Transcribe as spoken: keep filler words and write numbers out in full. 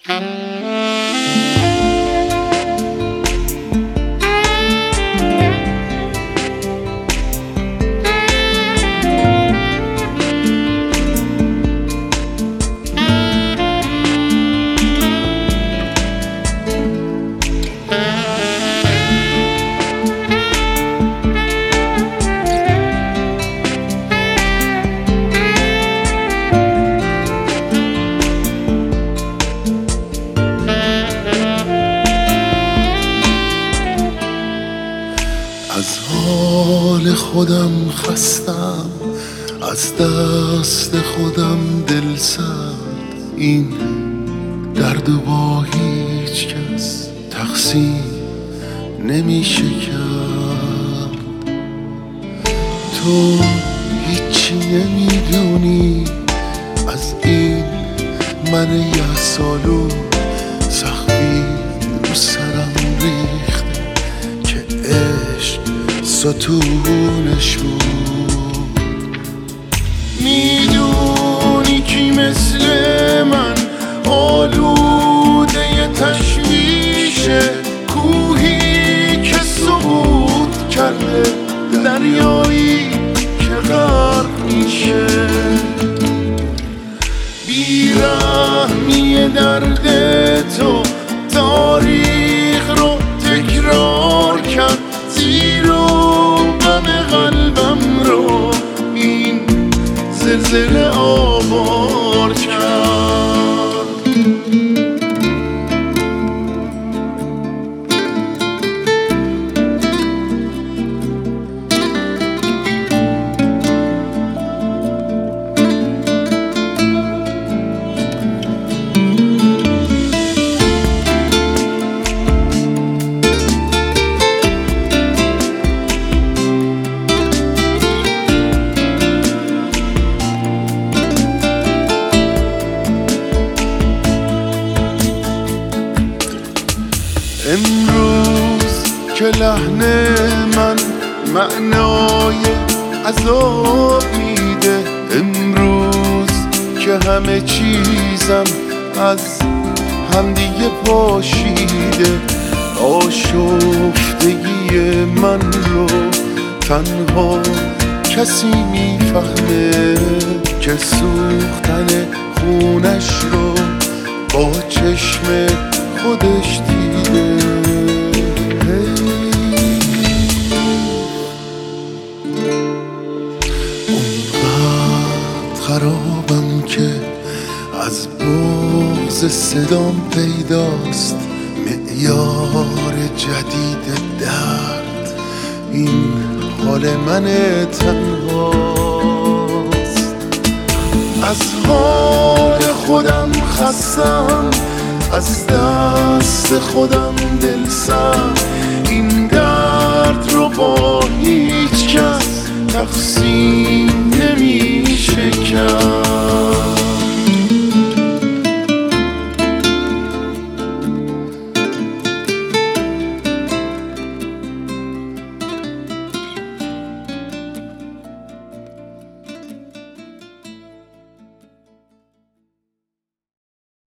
از حال خودم خستم، از دست خودم دل سرد. این درد و با هیچ کس تقسیم نمیشه کرد. تو هیچی نمیدونی از این من یه سالو سختی رو سرم ریخته که عشق ستونش بود. میدونی کی مثل من آلوده تشویشه، کوهی که سقوط کرده، دریایی که غرق میشه. بیرحمی درد تو تاریخ رو تکرار کرد، زیر و بم قلبم رو این زلزله آوار کرد. امروز که لحن من معنای عذاب میده، امروز که همه چیزم از همدیگه پاشیده، آشفتگی من رو تنها کسی میفهمه که سوختن خونش رو با چشم خودش دیده. اونقدر خرابم که از بغض صدام پیداست معیار جدید درد. این حال من تنهاست، از حال خودم خستم، از دست خودم دل سرد. این درد رو با هیچ کس تقسیم نمیشه کرد.